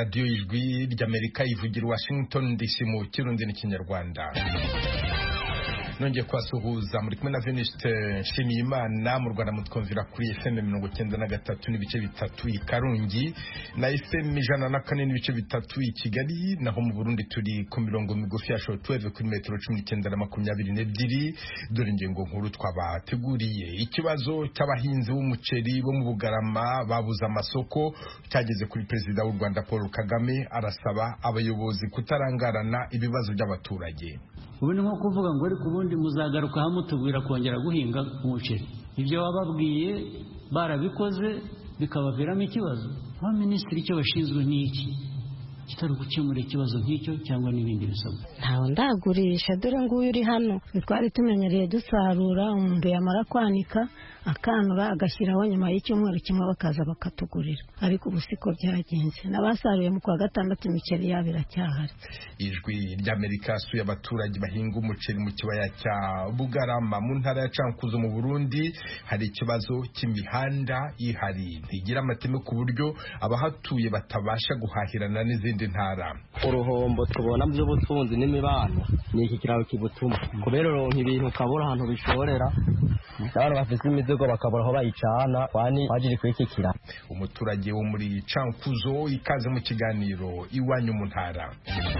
radiyo ijwi ry'Amerika ivugira Washington DC mu Kirundi n'Ikinyarwanda. Nongeye kwasuhuza muri kumwe na Venuste Nshimiyimana mu Rwanda mutwumvira kuri FM 93 n'ibice bitatu i Karungi na FM 104 n'ibice bitatu i Kigali, naho mu Burundi turi ku mirongo migufi ya shortwave kuri metero 19 na 22. Dore ingingo nkuru twabateguriye. Ikibazo cy'abahinzi b'umuceri bo mu Bugarama babuza amasoko cyageze kuri Perezida w'u Rwanda Paul Kagame, arasaba abayobozi kutarangarana ibibazo by'abaturage. Ubu ni nko kuvuga ngo ariko ubundi muzagaruka hamwe tubwira kongera guhinga umuceri. Ibyo wababwiye barabikoze bikabaviramo ikibazo. Wa minisitiri icyo bashinzwe n'iki? Kitari gukemura ikibazo nk'icyo cyangwa n'ibindi bisabwa. Ntawe ndagurisha, dore nguyu uri hano twari tumenyereye dusarura, umuntu yamara kwanika akanura agashyiraho, nyuma y'icyumweru kimwe bakaza bakatugurira. Ariko ubu siko byagenze, n'abasaruye mu kwa gatandatu imiceri yabo iracyahari. Ijwi ry'Amerika suye abaturage bahinga umuceri mu kibaya cya Bugarama mu ntara ya Cankuzo mu Burundi. Hari ikibazo cy'imihanda ihari ntigira amateme ku buryo abahatuye batabasha guhahirana n'izindi ntara. Uruhombo tubona mu by'ubutunzi n'imibano ni iki kiraro kibutuma kubera ronka ibintu kabura ahantu bishorera, abantu bafite imizigo bakabura aho bayicana kwani wajiri kwikikira. Umuturage wo muri Cankuzo ikaze mu kiganiro iwanyu mu ntara.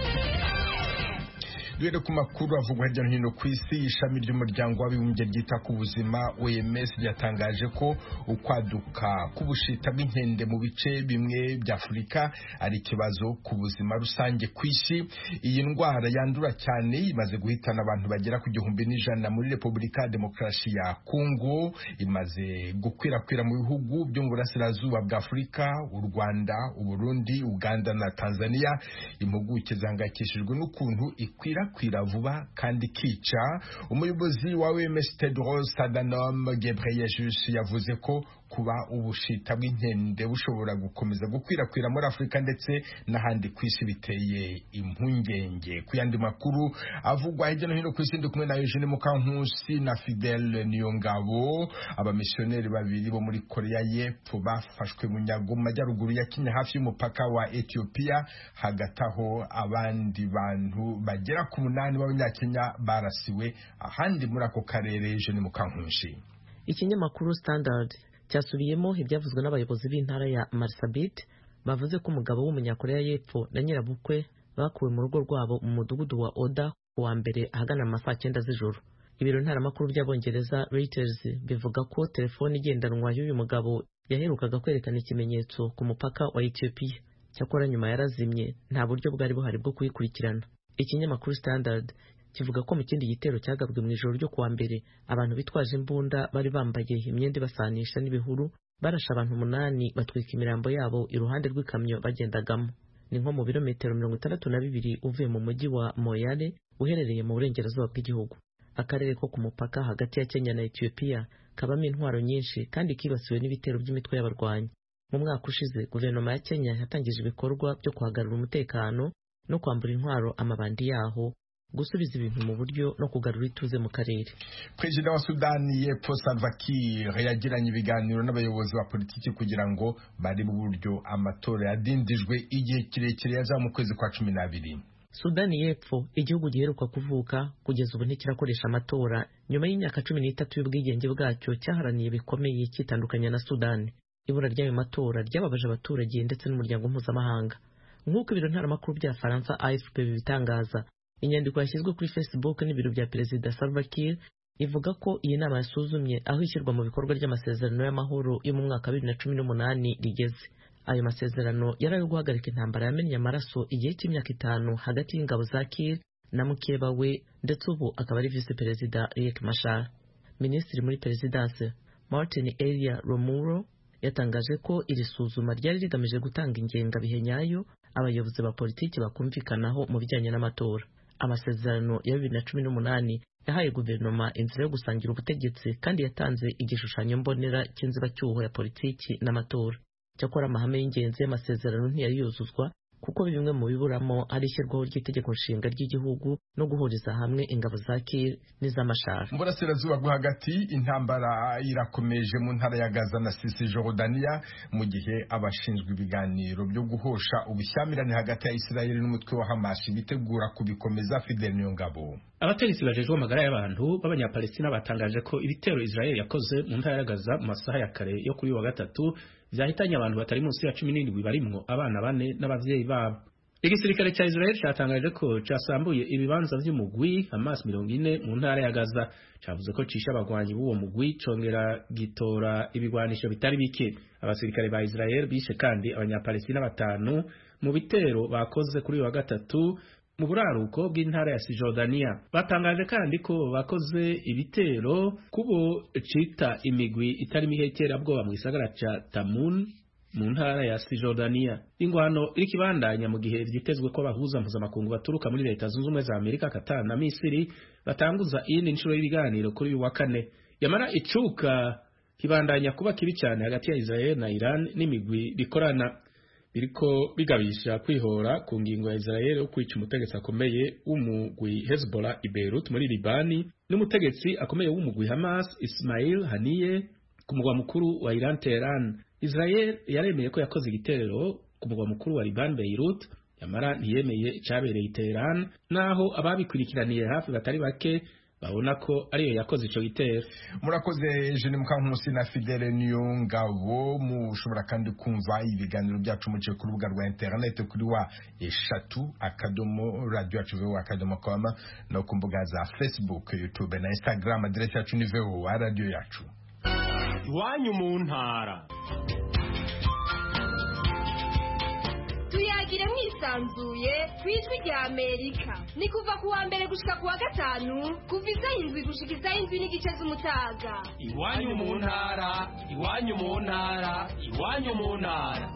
Duhere ku makuru avugwa hirya no hino ku isi. Ishami ry'umuryango w'abibumbye ryita ku buzima OMS ryatangaje ko ukwaduka k'ubushita bw'inkende mu bice bimwe bya Afurika ari ikibazo ku buzima rusange ku isi. Iyi ndwara yandura cyane imaze guhitana abantu bagera ku 1,100 muri Repubulika ya Demokarasi ya Kongo, imaze gukwirakwira mu bihugu byo mu burasirazuba bwa Afurika, u Rwanda, u Burundi, Uganda na Tanzania. Impuguke zangakishijwe n'ukuntu ikwira vuba kandi kica. Umuyobozi wa OMS Tedros Adhanom Ghebreyesus yavuze ko kuba ubushita bw'inkende bushobora gukomeza gukwirakwira muri Afurika ndetse n'ahandi ku isi biteye impungenge. Ku yandi makuru avugwa hirya no hino ku isi, ndi kumwe na Eugene Mukankusi na Fidel Niyongabo. Abamisiyoneri babiri bo muri Korea y'Epfo bafashwe mu nyago mu majyaruguru ya Kenya hafi y'umupaka wa Ethiopia. Hagati aho abandi bantu bagera ku 8 b'Abanyakenya barasiwe ahandi muri ako karere. Eugene Mukankusi. Ikinyamakuru Standard cyasubiyemo ibyavuzwe n'abayobozi b'intara ya Marsabit bavuze ko umugabo w'umunyakoreya y'Epfo na nyirabukwe bakuwe mu rugo rwabo mu mudugudu wa Oda kuwa mbere ahagana mu saa 9 z'ijoro. Ibiro ntaramakuru by'Abongereza Reuters bivuga ko telefone igendanwa y'uyu mugabo yaherukaga kwerekana ikimenyetso ku mupaka wa Ethiopia, cyakora nyuma yarazimye, nta buryo bwari buhari bwo kuyikurikirana. Ikinyamakuru Standard kivuga ko mu kindi gitero cyagabwe mu ijoro ryo kuwa mbere abantu bitwaje imbunda bari bambaye imyenda basanisha n'ibihuru barasha abantu 8 batwika imirambo yabo iruhande rw'ikamyo bagendagamo. Ni nko mu birometero 62 uvuye mu mujyi wa Moyale uherereye mu burengerazuba bw'igihugu. Akarere ko ku mupaka hagati ya Kenya na Ethiopia kabamo intwaro nyinshi kandi kibasiwe n'ibitero by'imitwe y'abarwanyi. Mu mwaka ushize guverinoma ya Kenya yatangije ibikorwa byo kuhagarura umutekano no kwambura intwaro amabandi yaho, gusubiza ibintu mu buryo no kugarura ituze mu karere. Perezida wa Sudani y'Epfo Salva Kiir yagiranye ibiganiro n'abayobozi ba politiki kugira ngo bari mu buryo amatora yadindijwe igihe kirekire yaza mu kwezi kwa 12. Sudani y'Epfo, igihugu giheruka kuvuka, kugeza ubu ntikirakoresha amatora nyuma y'imyaka 13 y'ubwigenge bwacyo cyaharaniye bikomeye kitandukanya na Sudani. Ibura ry'ayo matora ryababaje abaturage ndetse n'umuryango mpuzamahanga. Nk'uko ibiro ntaramakuru bya Faransa AFP bibitangaza, inyandiko yashyizwe kuri Facebook n'ibiro bya Perezida Salva Kiir ivuga ko iyi nama yasuzumye aho ishyirwa mu bikorwa ry'amasezerano y'amahoro yo mu mwaka 2018 rigeze. Ayo masezerano yari ayo guhagarika intambara yamennye amaraso igihe cy'imyaka 5 hagati y'ingabo za Kiir na mukeba we, ndetse ubu akaba ari Vice Perezida Riek Machar. Minisitiri muri Perezidanse Martin Elia Romuro yatangaje ko iri suzuma ryari rigamije gutanga ingengabihe nyayo abayobozi ba politiki bakumvikanaho mu bijyanye n'amatora. Amasezerano ya 2018 yahaye guverinoma inzira yo gusangira ubutegetsi kandi yatanze igishushanyo mbonera cy'inzibacyuho ya politiki n'amatora. Cyakora amahame y'ingenzi y'amasezerano ntiyari yuzuzwa kuko bimwe mu biburamo ari ishyirwaho ry'itegeko nshinga ry'igihugu no guhuriza hamwe ingabo za Kir n'iz'amashara. Mu burasirazuba bwo hagati intambara irakomeje mu ntara ya Gaza na Cisjordania mu gihe abashinzwe ibiganiro byo guhosha ubushyamirane hagati ya Israel n'umutwe wa Hamas bitegura kubikomeza. Fidel Niyongabo. Abategetsi bajejwe amagara y'abantu b'abanyapalestina batangaje ko ibitero Israel yakoze mu ntara ya Gaza mu masaha ya kare yo kuri wa gatatu vyahitanye abantu batari munsi ya 17 barimwo abana bane n'abavyeyi babo. Igisirikare ca Israel cyatangaje ko casambuye ibibanza vy'umugwi Hamas 40 mu ntara ya Gaza, cavuze ko cisha abagwanyi b'uwo mugwi congera gitora ibigwanisho bitari bike. Abasirikare ba Israel bishe kandi abanyapalestina 5 mu bitero bakoze kuri wa gatatu mu buraruko bw'intara ya Cisjordania. Batangaje kandi ko bakoze ibitero kubo cita imigwi itari mihekera bwoba mu gisagara ca Tamun mu ntara ya Cisjordania. Ingwano irikibandanya mu gihe vyitezwe ko bahuza mpuzamakungu baturuka muri Leta Zunze Ubumwe za Amerika, Qatar na Misiri batanguza iyindi nshuro y'ibiganiro kuri uyu wa kane. Yamara icuka kibandanya kuba kibi cyane hagati ya Israel na Iran n'imigwi bikorana, biriko bigabisha kwihora ku ngingo ya Israel yo kwica umutegetsi akomeye w'umugwi Hezbollah i Beirut muri Libani n'umutegetsi akomeye w'umugwi Hamas Ismail Haniyeh ku mugwa mukuru wa Iran Tehran. Israel yaremeye ko yakoze igitero ku mugwa mukuru wa Liban Beirut, yamara ntiyemeye icabereye i Tehran, naho ababikurikiraniye hafi batari bake babona ko ariyo yakoze ico gitero. Murakoze Jeanne Mukankusi na Fidele Niyongabo. Mushobora kandi kumva ibiganiro byacu mu ku rubuga rwa internet kuri wa eshatu@radio.com no ku mbuga za Facebook, YouTube na Instagram. Adresse yacu ni radio yacu. Iwanyu mu ntara. Tuyagire mwisanzuye kwijwi rya Amerika. Ni kuva ku wa mbere gushika ku wa gatanu kuva isaha 7 gushika isaha 7 n'igice z'umutaga. Iwanyu mu ntara, iwanyu mu ntara, iwanyu mu ntara.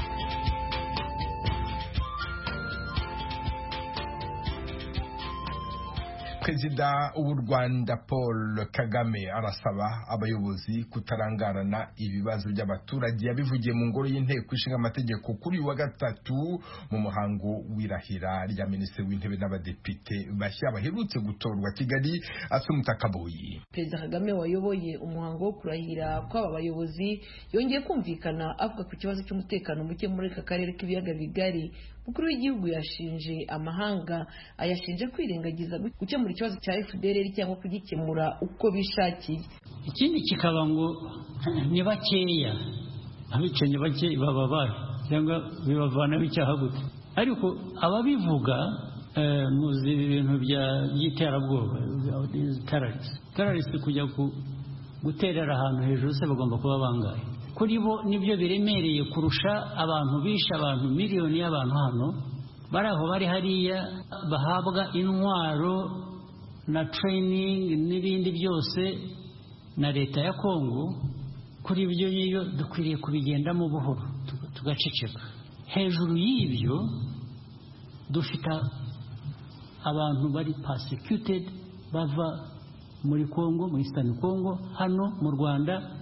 Perezida w'u Rwanda Paul Kagame arasaba abayobozi kutarangarana ibibazo by'abaturage. Yabivugiye mu ngoro y'inteko ishinga amategeko kuri wa gatatu mu muhango w'irahira rya minisitiri w'intebe n'abadepite bashya baherutse gutorwa Kigali. Asumta Kaboyi. Perezida Kagame wayoboye umuhango wo kurahira kw'aba bayobozi yongeye kumvikana avuga ku kibazo cy'umutekano muke muri aka karere k'ibiyaga bigari. Mukuru w'igihugu yashinje amahanga, ayashinje kwirengagiza gukemura ikibazo cya FDLR cyangwa kugikemura uko bishakiye. Ikindi kikaba ngo ni bakeya, abicenye bake bababara cyangwa bibavana bicyaha gute. Ariko ababivuga muzi ibintu by'iterabwoba, terrorist kujya guterera ahantu hejuru se bagomba kuba bangaye. Kuri bo nibyo biremereye kurusha abantu bisha abantu miliyoni y'abantu hano bari aho bari hariya bahabwa intwaro na training n'ibindi byose na leta ya Kongo. Kuri ibyo niyo dukwiriye kubigendamo buhoro tugaceceka. Hejuru y'ibyo dufite abantu bari persecuted bava muri Kongo, muri Eastern Congo, hano mu Rwanda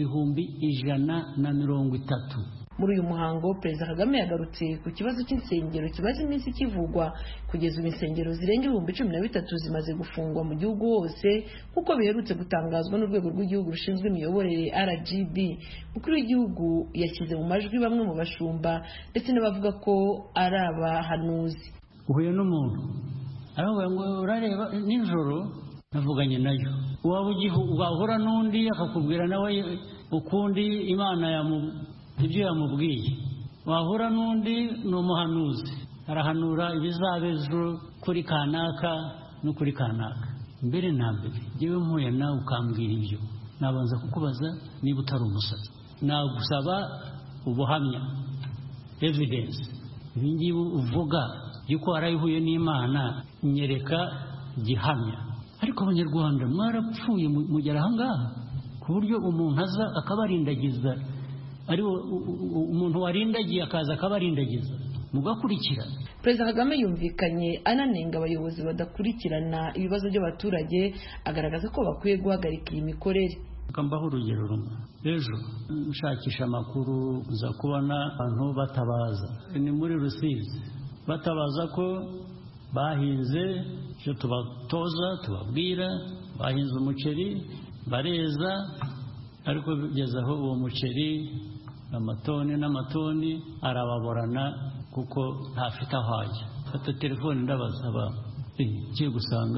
130. Muri uyu muhango Perezida Kagame yagarutse ku kibazo cy'insengero kimaze iminsi kivugwa. Kugeza ubu insengero zirenga 13,000 zimaze gufungwa mu gihugu hose kuko biherutse gutangazwa n'urwego rw'igihugu rushinzwe imiyoborere RGB. Mukuru w'igihugu yashyize mu majwi bamwe mu bashumba ndetse n'abavuga ko ari abahanuzi. Uhuye n'umuntu aravuga ngo urareba nijoro navuganye nayo, waba wahura n'undi akakubwira nawe ukundi Imana ibyo yamubwiye, wahura n'undi ni umuhanuzi arahanura ibizabezo kuri kanaka no kuri kanaka. Mbere na mbere yewe mpuye nawe ukambwira ibyo, nabanza kukubaza niba utari umusazi, nagusaba ubuhamya, evidence. Ibingibi uvuga yuko warayihuye n'Imana nyereka gihamya. Ariko abanyarwanda mwarapfuye mugera ahangaha ku buryo umuntu aza akabarindagiza, ari umuntu warindagiye akaza akabarindagiza mugakurikira. Perezida Kagame yumvikanye ananenga abayobozi badakurikirana ibibazo by'abaturage, agaragaza ko bakwiye guhagarika iyi mikorere. Kambaho urugero rumwe, ejo nshakisha amakuru uza kubona abantu batabaza, ni muri Rusizi, batabaza ko bahinze icyo tubatoza tubabwira, bahinze umuceri bareza, ariko bigeze aho uwo muceri amatoni n'amatoni arababorana kuko ntafite aho ajya. Fata telefone ndabaza abantu, ngiye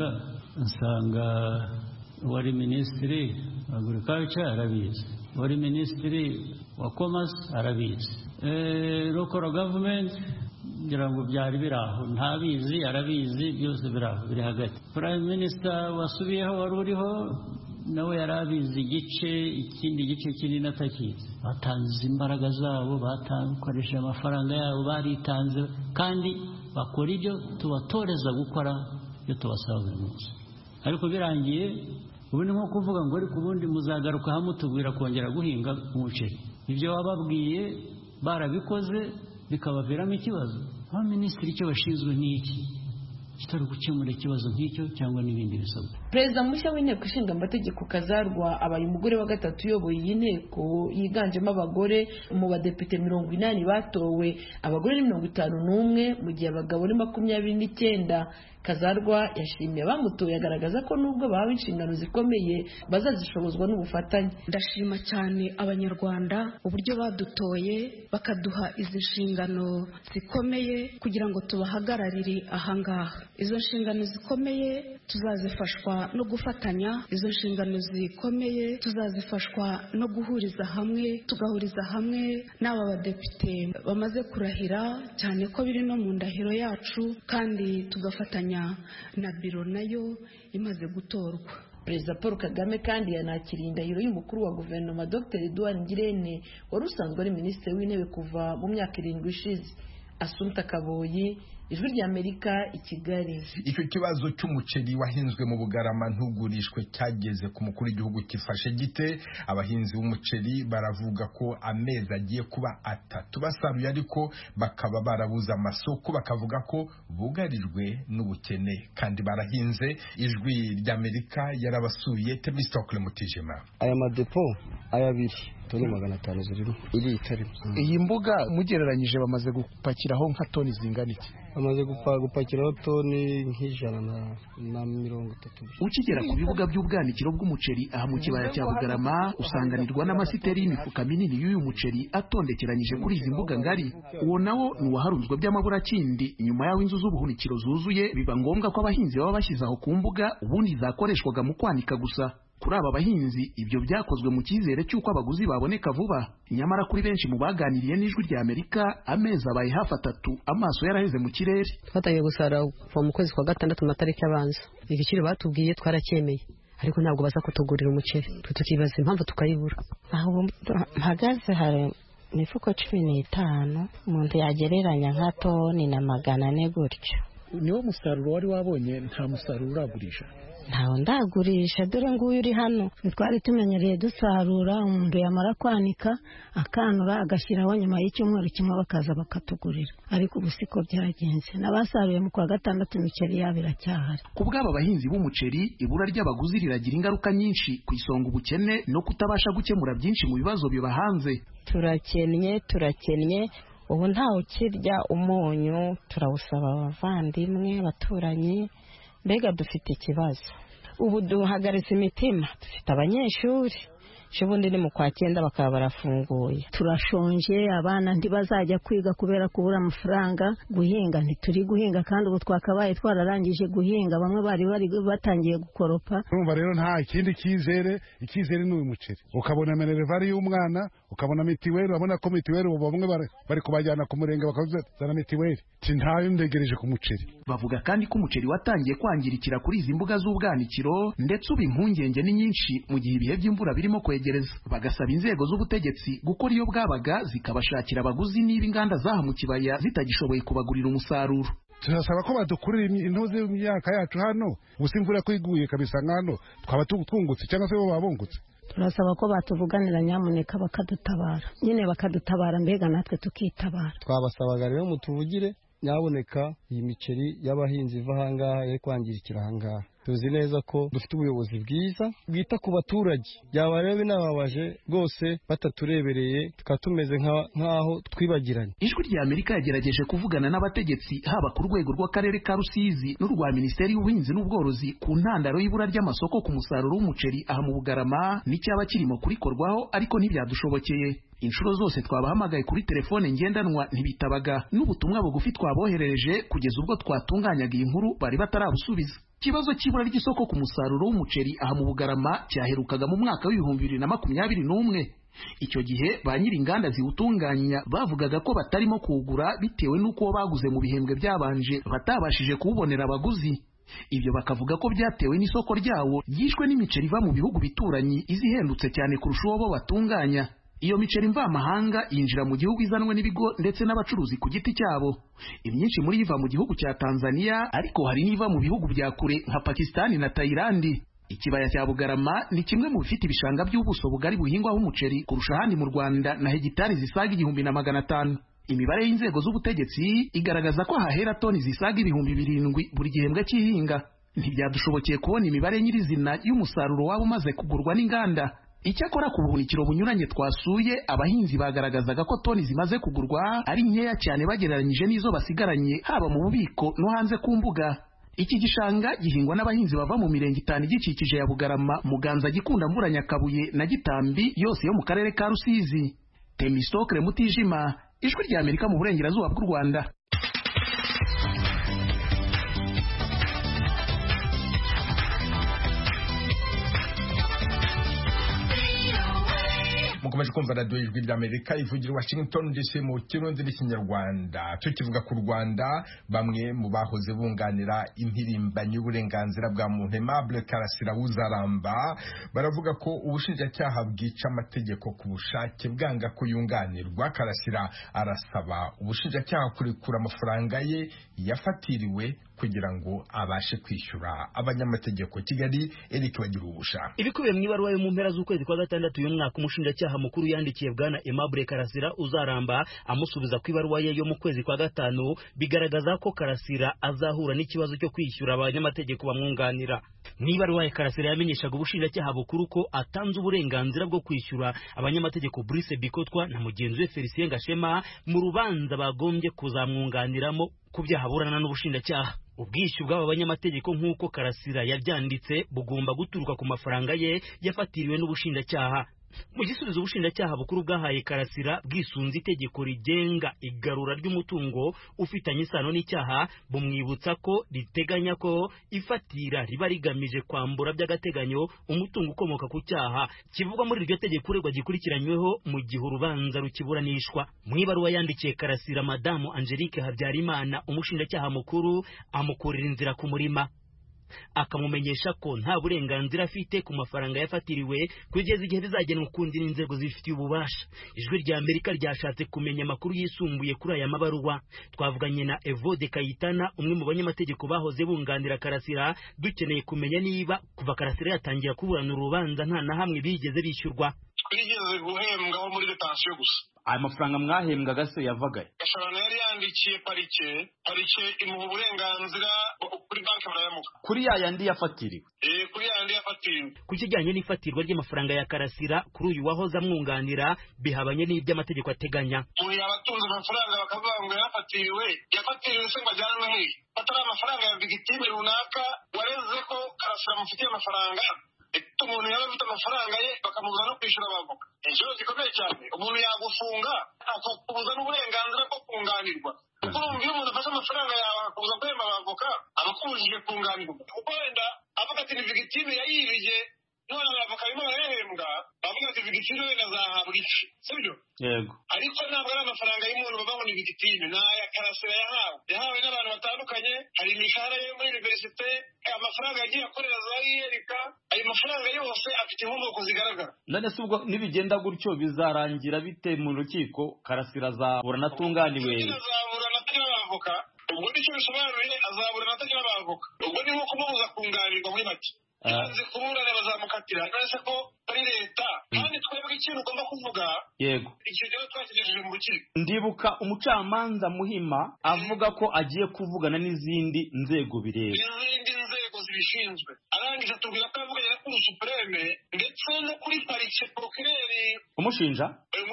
nsanga wari minisitiri wa agriculture arabizi, wari minisitiri wa commerce arabizi, local government ngira ngo byari biraho ntabizi arabizi, byose biraho biri hagati. Prime Minister wasubiyeho wari uriho nawe yarabizi igice, ikindi gice kinini atakizi. Batanze imbaraga zabo, bakoresheje amafaranga yabo, baritanze kandi bakora ibyo tubatoreza gukora, ibyo tubasaba buri munsi. Ariko birangiye ubu ni nko kuvuga ngo ariko ubundi muzagaruka hamutubwira kongera guhinga umuceri. Ibyo wababwiye barabikoze bikabaviramo ikibazo. Abaminisitiri icyo bashinzwe ni iki? Kitari gukemura ikibazo nk'icyo cyangwa n'ibindi bisabwa. Perezida mushya w'inteko ishinga amategeko Kazarwa abaye umugore wa gatatu uyoboye iyi nteko yiganjemo abagore. Mu badepite 80 batowe abagore ni 51 mu gihe abagabo ni 29. Kazarwa yashimiye abamutoye, agaragaza ko nubwo bahawe inshingano zikomeye bazazishobozwa n'ubufatanye. Ndashima cyane abanyarwanda uburyo badutoye bakaduha izi nshingano zikomeye kugira ngo tubahagararire ahangaha. Izo nshingano zikomeye tuzazifashwa no gufatanya, izo nshingano zikomeye tuzazifashwa no guhuriza hamwe, tugahuriza hamwe n'aba badepite bamaze kurahira, cyane ko biri no mu ndahiro yacu, kandi tugafatanya na biro nayo imaze gutorwa. Perezida Paul Kagame kandi yanakiriye indahiro y'umukuru wa guverinoma Dr. Edouard Ngirente wari usanzwe ari minisitiri w'intebe kuva mu myaka 7 ishize. Assumpta Kaboyi, Ijwi ry'Amerika, i Kigali. Icyo kibazo cy'umuceri wahinzwe mu Bugarama ntugurishwe cyageze ku mukuru w'igihugu kifashe gite? Abahinzi b'umuceri baravuga ko amezi agiye kuba 3 basaruye, ariko bakaba barabuza amasoko, bakavuga ko bugarijwe n'ubukene kandi barahinze. Ijwi ry'Amerika yarabasuye. Temistokle Mutijima. Aya madepo ayabiri toni 500 zirimo iri itari. Iyi mbuga mugereranyije bamaze gupakiraho nka toni zingana iki? Bamaze gupakiraho toni nk'ijana na 30. Ukigera ku bibuga by'ubwanikiro bw'umuceri aha mu kibaya cya Bugarama usanganirwa n'amasiteri y'imifuka minini y'uyu muceri atondekeranyije kuri izi mbuga ngari. Uwo nawo ni uwaharunzwe by'amaburakindi nyuma y'aho inzu z'ubuhunikiro zuzuye, biba ngombwa ko abahinzi baba bashyize aho ku mbuga ubundi zakoreshwaga mu kwanika gusa. Kuri aba bahinzi ibyo byakozwe mu cyizere cy'uko abaguzi baboneka vuba. Nyamara kuri benshi mu baganiriye n'Ijwi ry'Amerika, amezi abaye hafi 3 amaso yaraheze mu kirere. Twatagiye gusara kuva mu kwezi kwa 6 matariki abanza. Igiciro batubwiye twaracyemeye, ariko ntabwo baza kutugurira umuceri. Tukibaza impamvu tukayibura. Aho mpagaze hari imifuko 15, umuntu yagereranya nka toni na 400 gutyo. Niwo musaruro wari wabonye? Nta musaruro uragurisha? Ntawo ndagurisha, dore nguyu uri hano. Twari tumenyereye dusarura, umuntu yamara kwanika akanura agashyiraho, nyuma y'icyumweru kimwe bakaza bakatugurira. Ariko ubu siko byagenze. Nabasaruye mu kwa 6 imiceri yabo iracyahari. Ku bw'aba bahinzi b'umuceri, ibura ry'abaguzi riragira ingaruka nyinshi, ku isonga ubukene no kutabasha gukemura byinshi mu bibazo bibahanze. Turakennye ubu ntawe ukirya umunyu, turawusaba abavandimwe, abaturanyi. Mbega dufite ikibazo. Ubu duhagaritse imitima, dufite abanyeshuri Shubundi ni mu kwa 9 bakaba barafunguye. Turashonje, abana ntibazajya kwiga kubera kubura amafaranga. Guhinga ntituri guhinga, kandi ubu twakabaye twararangije guhinga, bamwe bari batangiye gukoropa. Urumva rero nta ikindi ikizere ni uyu muceri. Ukabona minervari y'umwana, ukabona mitiweri, abona ko mitiweri ubu bamwe bari kubajyana ku murenge bakazana mitiweri. Ntayo ndegereje ku muceri. Bavuga kandi ko umuceri watangiye kwangirikira kuri izi mbuga z'ubwanikiro, ndetse ubu impungenge ni nyinshi mu gihe ibihe by'imvura birimo kwegereza. Bagasaba inzego z'ubutegetsi gukora iyo bwabaga zikabashakira abaguzi niba inganda zaha mu kibaya zitagishoboye kubagurira umusaruro. Turasaba ko badukurira intozi y'imyaka yacu hano, gusa imvura kwiguye kabisa nkano twaba twungutse cyangwa se bo babungutse. Turasaba ko batuvuganira nyamuneka bakadutabara. Nyine bakadutabara, mbega natwe tukitabara. Twabasabaga rero mutuvugire nyaboneka iyi miceri y'abahinzi iva hangaha yo kwangirikira hangaha. tuzi neza ko dufite ubuyobozi bwiza bwita ku baturage. Byaba rero binababaje rwose bataturebereye tukaba tumeze nk'aho twibagiranye. Ijwi rya Amerika yagerageje kuvugana n'abategetsi haba ku rwego rw'akarere ka Rusizi n'urwa Minisiteri y'Ubuhinzi n'Ubworozi ku ntandaro y'ibura ry'amasoko ku musaruro w'umuceri aha mu Bugarama n'icyaba kirimo kurikorwaho, ariko ntibyadushobokeye. Inshuro zose twabahamagaye kuri telefone ngendanwa ntibitabaga, n'ubutumwa bugufi twaboherereje kugeza ubwo twatunganyaga iyi nkuru bari batarabusubiza. Ikibazo cy'ibura ry'isoko ku musaruro w'umuceri aha mu Bugarama cyaherukaga mu mwaka w'2021. Icyo gihe ba nyiri inganda ziwutunganya bavugaga ko batarimo kuwugura bitewe n'uko baguze mu bihembwe byabanje batabashije kuwubonera abaguzi. Ibyo bakavuga ko byatewe n'isoko ryawo ryishwe n'imiceri iva mu bihugu bituranyi izihendutse cyane kurusha uwo bo batunganya. Iyo miceri mvamahanga yinjira mu gihugu izanwe n'ibigo ndetse n'abacuruzi ku giti cyabo. Imyinshi muri iva mu gihugu cya Tanzania, ariko hari n'iva mu bihugu bya kure nka Pakistani na Thailand. Ikibaya cya Bugarama ni kimwe mu bifite ibishanga by'ubuso bugari buhingwaho umuceri kurusha ahandi mu Rwanda na hegitari zisaga 1,500. Imibare y'inzego z'ubutegetsi igaragaza ko hahera toni zisaga 7,000 buri gihembwe cy'ihinga. Ntibyadushobokeye kubona imibare nyirizina y'umusaruro waba umaze kugurwa n'inganda. Icyakora ku buhunikiro bunyuranye twasuye, abahinzi bagaragazaga ko toni zimaze kugurwa ari nkeya cyane bagereranyije n'izo basigaranye haba mu bubiko no hanze ku mbuga. Iki gishanga gihingwa n'abahinzi bava mu mirenge 5 igikikije ya Bugarama, Muganza, Gikunda, Mvura, Nyakabuye na Gitambi, yose yo mu karere ka Rusizi. Temistokle Mutijima, Ijwi rya Amerika mu burengerazuba bw'u Rwanda. mukomeje kumva radio Ijwi rya Amerika ivugira Washington DC mu kirundi n'ikinyarwanda. Tukivuga ku Rwanda, bamwe mu bahoze bunganira impirimbanyi y'uburenganzira bwa muntu Aimable Karasira Uzaramba baravuga ko ubushinjacyaha bwica amategeko ku bushake bwanga ko yunganirwa. Karasira arasaba ubushinjacyaha kurekura amafaranga ye yafatiriwe kugira ngo abashe kwishyura abanyamategeko. Kigali, Eric Bagirubusha. Ibikubiye mu ibaruwa yo mu mpera z'ukwezi kwa gatandatu uyu mwaka, umushinjacyaha mukuru yandikiye bwana Aimable Karasira Uzaramba amusubiza ku ibaruwa ye yo mu kwezi kwa gatanu, bigaragaza ko Karasira azahura n'ikibazo cyo kwishyura abanyamategeko bamwunganira. N'ibaruwa ya Karasira yamenyeshaga ubushinjacyaha bukuru ko atanze uburenganzira bwo kwishyura abanyamategeko Brice Bikotwa na mugenzi we Felicien Gashema mu rubanza bagombye kuzamwunganiramo ku byaha burana n'ubushinjacyaha. Ubwishyu bw'aba banyamategeko nk'uko Karasira yabyanditse bugomba guturuka ku mafaranga ye yafatiriwe n'ubushinjacyaha. Mu gisubizo ubushinjacyaha bukuru bwahaye Karasira bwisunze itegeko rigenga igarura ry'umutungo ufitanye isano n'icyaha, bumwibutsa ko riteganya ko ifatira riba rigamije kwambura by'agateganyo umutungo ukomoka ku cyaha kivugwa muri iryo tegeko uregwa gikurikiranyweho mu gihe urubanza rukiburanishwa. Mu ibaruwa yandikiye Karasira, Madamu Angelique Habyarimana umushinjacyaha mukuru amukurira inzira ku murima, akamumenyesha ko nta burenganzira afite ku mafaranga yafatiriwe kugeza igihe bizagenwa ukundi n'inzego zifitiye ububasha. Ijwi rya Amerika ryashatse kumenya amakuru yisumbuye kuri aya mabaruwa. Twavuganye na Evode Kayitana, umwe mu banyamategeko bahoze bunganira Karasira, dukeneye kumenya niba kuva Karasira yatangira kuburana urubanza nta na hamwe bigeze bishyurwa. Twigeze guhembwaho muri detansiyo gusa. Aya mafaranga mwahembwaga se yavagaye? Gashabana yari yandikiye parike imuha uburenganzira kuri banki barayamuka. Kuri yandi yafatiriwe? Kuri yandi yafatiriwe. Ku kijyanye n'ifatirwa ry'amafaranga ya Karasira kuri uyu wahoze amwunganira bihabanye n'iby'amategeko ateganya. Uyu abatunze amafaranga bakavuga ngo yafatiriwe se ngo ajyanwe he? Atari amafaranga ya victime runaka wareze ko Karasira amufitiye amafaranga. Umuntu yaba afite amafaranga ye bakamubuza no kwishyura abavoka. Ikibazo gikomeye cyane. Umuntu yagufunga akakubuza n'uburenganzira bwo kunganirwa. Kuko iyo umuntu afashe amafaranga yawe akakubuza guhemba abavoka aba akubujije kunganirwa. Kuko wenda avuga ati ni victime yayibije none abavoka barimo barahembwa, bavuga ati victime wenda azahabwa iki, sibyo? Yego. Ariko ntabwo ari amafaranga y'umuntu bavuga ni victime, ni aya Karasira yahawe n'abantu batandukanye. Hari imishahara yo muri universite, amafaranga yagiye akorera za Yerika, ayo mafaranga yose afite inkomoko zigaragara. None se ubwo nibigenda gutyo bizarangira bite mu rukiko? Karasira azaburana atunganiwe? Azaburana atagira abavoka. Ubwo nicyo bisobanuye, azaburana atagira abavoka. Ubwo ni nko kumubuza kunganirwa muri make. Yanze kuburana bazamukatira. None ko muri leta kandi twebwe ikintu ugomba kuvuga. Yego. Icyo gihe twakigejeje mu rukiko. Ndibuka umucamanza Muhima avuga ko agiye kuvugana n'izindi nzego bireba. Izindi nzego inzego zibishinzwe. Arangije atubwira ko yavuganye na Cour supreme ndetse no kuri parike procureur umushinja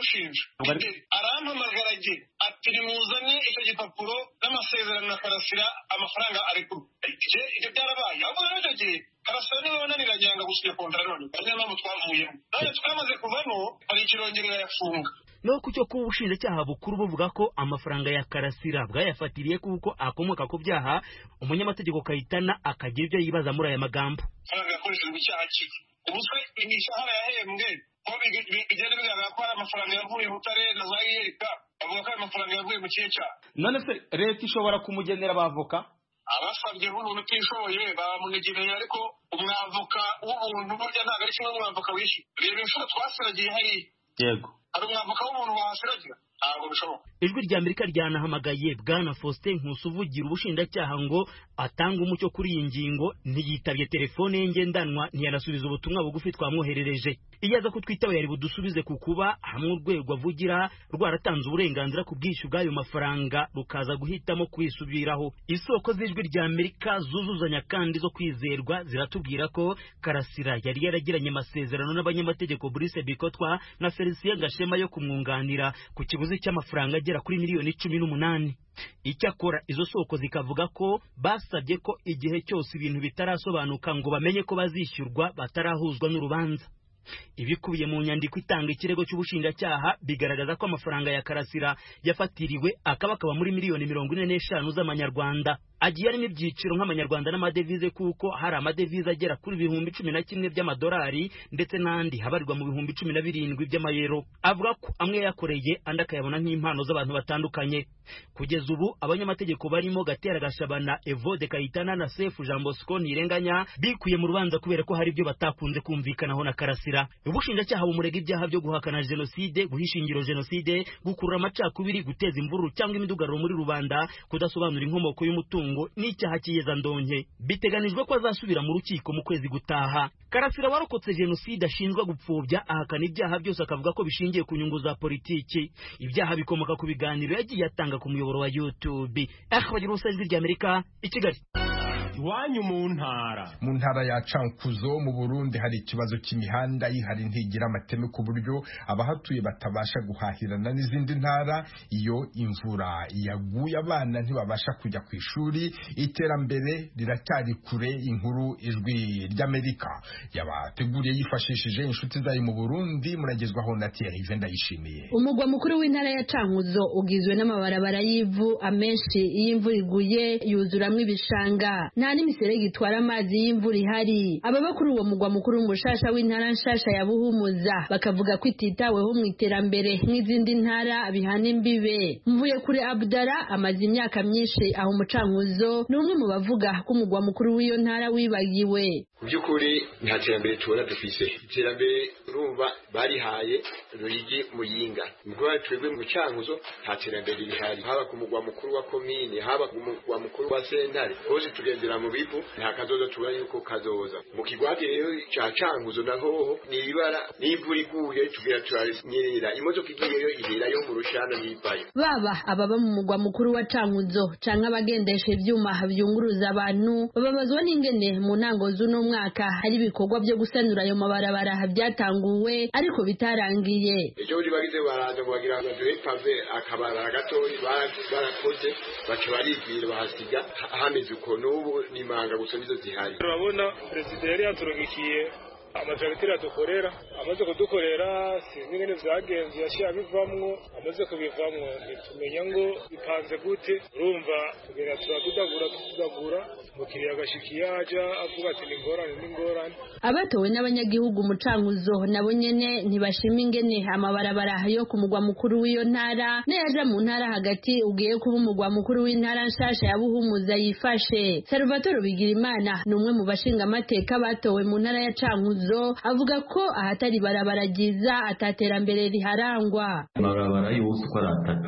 arampamagara agiye ati nimuzane icyo gipapuro n'amasezerano na Karasira amafaranga arekuru. Ibyo byarabaye ahubwo rero icyo gihe Karasira niwe wananiranye yanga gusinya kontara none niyo mpamvu twavuyemo. None twamaze kuvamo hari ikirongera yafunga. No kucyo ko ubushinjacyaha bukuru buvuga ko amafaranga ya Karasira bwayafatiriye kuko akomoka ku byaha, umunyamategeko Kayitana akagira ibyo yibaza muri aya magambo. Faranga yakoreshejwe icyaha kiki ubuse imishahara yahembwe ko bigenda bigaragara ko hari amafaranga yavuye Butare na za Yerika bavuga ko amafaranga yavuye mu kihe cyaha. None se leta ishobora kumugenera abavoka? Abasabye umuntu utishoboye bamunegereye, ariko umwavoka w'ubuntu burya ntabwo ari kimwe n'umwavoka wishyura. Reba inshuro twasiragiye hariya. Yego. Hari umwavoka w'umuntu wahasiragira? Ntabwo bishoboka. Ijwi rya Amerika ryanahamagaye Bwana Faustin Nkusi uvugira ubushinjacyaha ngo atanga umucyo kuri iyi ngingo, ntiyitabye telefone ye ngendanwa, ntiyanasubiza ubutumwa bugufi twamwoherereje. Iyo aza kutwitaba yari budusubize ku kuba hamwe urwego avugira rwaratanze uburenganzira ku bwishyu bw'ayo mafaranga rukaza guhitamo kwisubiraho. Isoko z'ijwi rya Amerika zuzuzanya kandi zo kwizerwa ziratubwira ko Karasira yari yaragiranye amasezerano n'abanyamategeko Brice Bikotwa na Felicien Gashema yo kumwunganira ku kiguzi cy'amafaranga agera kuri miliyoni 18. Icyakora izo soko zikavuga ko basabye ko igihe cyose ibintu bitarasobanuka ngo bamenye ko bazishyurwa batarahuzwa n'urubanza. Ibikubiye mu nyandiko itanga ikirego cy'ubushinjacyaha bigaragaza ko amafaranga ya Karasira yafatiriwe akaba muri miliyoni 45 z'amanyarwanda. Agiye arimo ibyiciro nk'amanyarwanda n'amadevize kuko hari amadevize agera kuri 11,000 by'amadolari ndetse n'andi habarirwa mu 17,000 by'amayero. Avuga ko amwe yakoreye andi akayabona nk'impano z'abantu batandukanye. Kugeza ubu abanyamategeko barimo Gatera Gashabana, Evode Kayitana na Sefu Jean Bosco Ntirenganya bikuye mu rubanza kubera ko hari ibyo batakunze kumvikanaho na Karasira. Ubushinjacyaha bumurega ibyaha byo guhakana jenoside, guhishingiro jenoside, gukurura amacakubiri, guteza imvururu cyangwa imidugararo muri rubanda, kudasobanura inkomoko y'umutungo n'icyaha cyiyeza ndonke. Biteganijwe ko azasubira mu rukiko mu kwezi gutaha. Karasira warokotse jenoside ashinjwa gupfobya, ahakana ibyaha byose akavuga ko bishingiye ku nyungu za politiki. Ibyaha bikomoka ku biganiro yagiye atanga ku muyoboro wa YouTube. Bagira Ijwi rya Amerika i Kigali. Iwanyu mu ntara ya Cankuzo mu Burundi hari ikibazo cy'imihanda yihari ntigira amateme ku buryo abahatuye batabasha guhahirana n'izindi ntara. Iyo imvura yaguye abana ntibabasha kujya ku ishuri, iterambere riracyari kure. Inkuru Ijwi ry'Amerika yabateguriye yifashishije inshuti zayo mu Burundi, muragezwaho na Thierry Vendayishimiye. Umugwa mukuru w'intara ya Cankuzo ugizwe n'amabarabara y'ivu, amenshi iyo imvura iguye yuzuramwo ibishanga, nta n'imiserege itwara amazi y'imvura ihari. Ababa kuri uwo mugwa mukuru mushasha w'intara nshasha ya Buhumuza bakavuga ko ititaweho mu iterambere nk'izindi ntara bihana imbibe. Mvuye kuri Abdara amaze imyaka myinshi aho mu Cankuzo, n'umwe mu bavuga ko umugwa mukuru w'iyo ntara wibagiwe. Byukuri nta terambere tubona dufise. Iterambere urumva barihaye Ruyigi Muyinga, mugwa twebwe mu Cankuzo nta terambere rihari, haba ku mugwa mukuru wa komine, haba ku mugwa mukuru wa sentare, hose tugendera mu bivu, nta kazoza tubona yuko kazoza. Mu kigwati rero ca Cankuzo naho ni ibara, n'imvura iguye tugira turanyerera, imodoka igiyeyo iherayo mu rushana n'ibayo. Baba ababa mu mugwa mukuru wa Cankuzo canke abagendesha ivyuma byunguruza abantu bababazwa n'ingene mu ntango z'uno mwaka hari ibikorwa byo gusanura ayo mabarabara byatanguwe ariko bitarangiye. Ejo bagize baraza kugira ngo duhe pave akabarara gatoyi barakoze baca baribwira bahasiga hameze uko n'ubu nimanga gusa nizo zihari. Urabona president yari yaturugikiye amatracteur adukorera, amaze kudukorera sinzi ngene vyagenze, yashya bivamwo, amaze kubivamwo nitumenya ngo bipanze gute. Urumva tugera turadagura mukiriya gashikiye aja avuga ati n'ingorane. Abatowe n'abanyagihugu mu Cankuzo nabo nyene ntibashima ingene amabarabara yo ku mugwa mukuru w'iyo ntara n'ayaja mu ntara hagati ugiye kuba umugwa mukuru w'intara nshasha ya Buhumuza yifashe. Salvatore Bigirimana ni umwe mu bashinga amateka batowe mu ntara ya Cankuzo, avuga ko ahatari barabara ryiza ataterambere riharangwa. Amabarabara yose uko ari atatu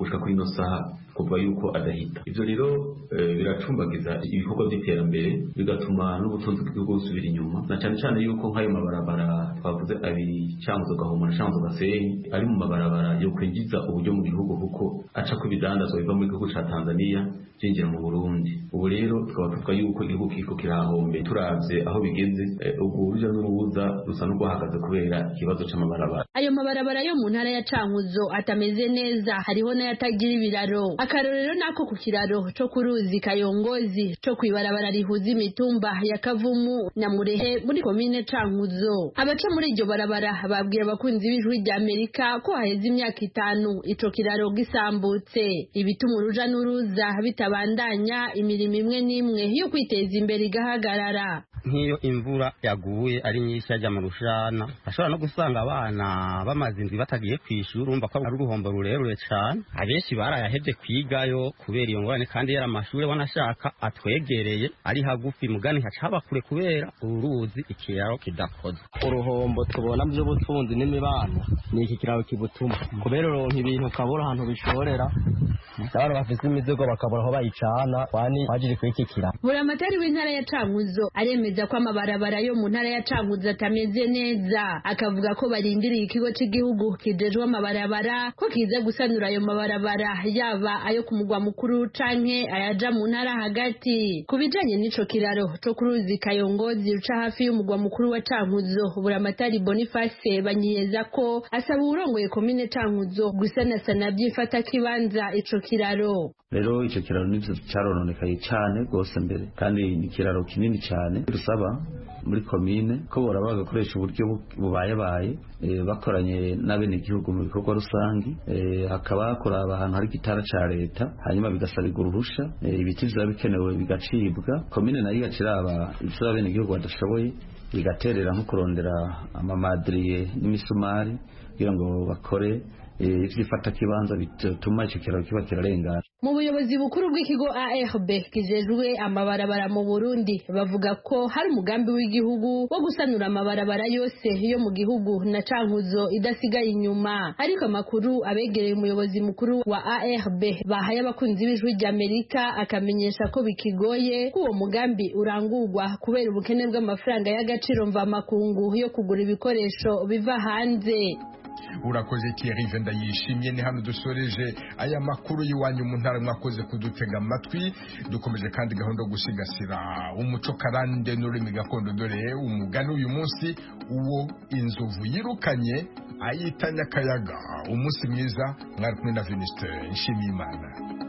gushika kuri ino saha kuva yuko adahita. Ivyo rero biracumbagiza ibikorwa by'iterambere bigatuma n'ubutunzi bw'igihugu busubira inyuma, na cyane cyane yuko nk'ayo mabarabara twavuze abiri Cankuzo Gahomora Cankuzo Gasenyi ari mu mabarabara yo kwinjiza uburyo mu gihugu kuko aca ku bidandazwa biva mu gihugu ca Tanzania byinjira mu Burundi. Ubu rero tukaba tuvuga yuko igihugu kiriko kirahombe turavye aho bigeze, ubwo uruja n'urubuza rusa n'urwahagaze kubera ikibazo c'amabarabara. Ayo mabarabara yo mu ntara ya Cankuzo atameze neza, hariho n'ayatagira ibiraro. Akarorero nako ku kiraro co ku ruzi Kayongozi co kwibarabara rihuza imitumba ya Kavumu na Murehe muri komine Cankuzo. Abaca muri iryo barabara babwiye abakunzi b'Ijwi rya Amerika ko haheze imyaka 5 ico kiraro gisambutse, ibituma uruja n'uruza bitabandanya, imirimo imwe n'imwe yo kwiteza imbere igahagarara. Nk'iyo imvura yaguye ari nyinshi ajya mu rushana, ashobora no gusanga abana bamaze indwi batagiye kwishura, urumva ko ari uruhombo rurerure cyane. Abenshi barayahevye kwigayo kubera iyo ngorane, kandi yari amashuri wanashaka atwegereye ari hagufi mugani hacaba kure kubera uruzi ikiraro kidakoze. Uruhombo tubona mu by'ubutunzi n'imibano ni iki kiraro kibutuma, kubera uronka ibintu kabura ahantu bishorera, abantu bafite imizigo bakabura aho bayicana, kwani bajije kuri iki kiraro. Buramatari w'intara ya Cankuzo aremeza ko amabarabara yo mu ntara ya Cankuzo atameze neza, akavuga ko barindiriye ikigo cy'igihugu kijejwe amabarabara ko kiza gusanura ayo mabarabara, yaba ayo ku mugwa mukuru canke ayaja mu ntara hagati. Kubijanye n'ico kiraro co kuruzi Kayongozi ruca hafi y'umugwa mukuru wa Cankuzo, Buramatari Boniface Banyiyeza ko asaba urongoye komine Cankuzo gusanasana byifata kibanza ico kiraro. Rero ico kiraro nivyo cyarononekaye cyane gose mbere, kandi ni kiraro kinini cyane. Dusaba muri komine ko bora bagakoresha uburyo bubaye bakoranye n'abene igihugu mu bikorwa rusangi, hakaba hakora ahantu hari gitara ca leta, hanyuma bigasabirwa uruhusha, ibiti biba bikenewe bigacibwa, komine nayo igaciraba ivyo abene igihugu badashoboye igaterera nko kurondera amamadriye n'imisumari kugira ngo bakore ivyifata kibanza bituma ico kiraro kiba kirarengana. Mu buyobozi bukuru bw'ikigo ARB kijejwe amabarabara mu Burundi bavuga ko hari umugambi w'igihugu wo gusanura amabarabara yose yo mu gihugu na Cankuzo idasigaye inyuma, ariko amakuru abegereye umuyobozi mukuru wa ARB bahaye abakunzi b'Ijwi rya Amerika akamenyesha ko bikigoye ko uwo mugambi urangurwa kubera ubukene bw'amafaranga y'agaciro mva makungu yo kugura ibikoresho biva hanze. Urakoze Thierry Venda yishimye. Ni hano dusoreje aya makuru y'iwanyu mu ntara, mwakoze kudutega amatwi. Dukomeje kandi gahunda yo gusigasira umuco karande n'ururimi gakondo, dore umugani uyu munsi uwo inzovu yirukanye ayitanya akayaga. Umunsi mwiza, mwari kumwe na Venuste Nshimiyimana.